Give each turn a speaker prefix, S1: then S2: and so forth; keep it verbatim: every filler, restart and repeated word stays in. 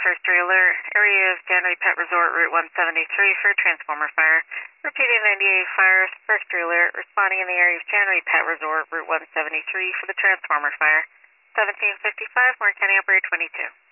S1: first alert, area of January Pet Resort, Route one seventy-three for transformer fire. Repeating ninety-eight fire, first alert, responding in the area of January Pet Resort, Route one seventy-three for the transformer fire. seventeen fifty-five, Warren County Operator twenty-two.